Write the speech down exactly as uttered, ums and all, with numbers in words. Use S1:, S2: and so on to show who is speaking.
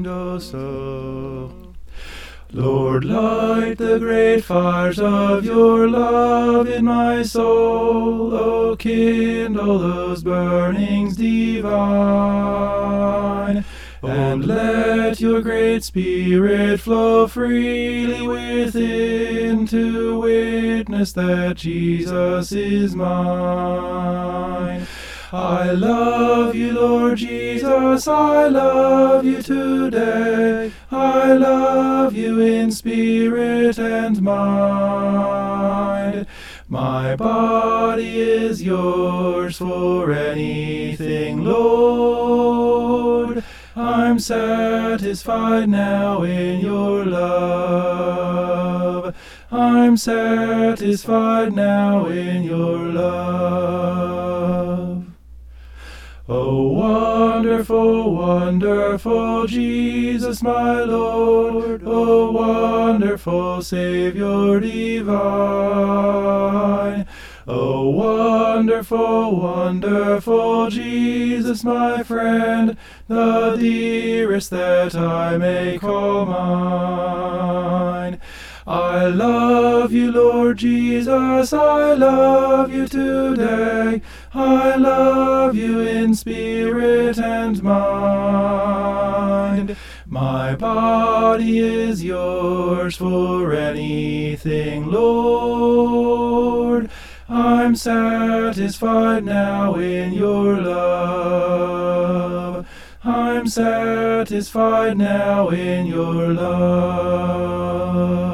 S1: oh so. Lord, light the great fires of your love in my soul. Oh, kindle those burnings divine. And let your great Spirit flow freely within to witness that Jesus is mine. I love you, Lord Jesus, I love you today. I love you in spirit and mind. My body is yours for anything, Lord. I'm satisfied now in your love. I'm satisfied now in your love. Oh, wonderful, wonderful Jesus, my Lord. Oh, wonderful Savior divine. Oh, wonderful, wonderful Jesus, my friend, the dearest that I may call mine. I love you, Lord Jesus, I love you today. I love you in spirit and mind. My body is yours for anything, Lord. I'm satisfied now in your love. I'm satisfied now in your love.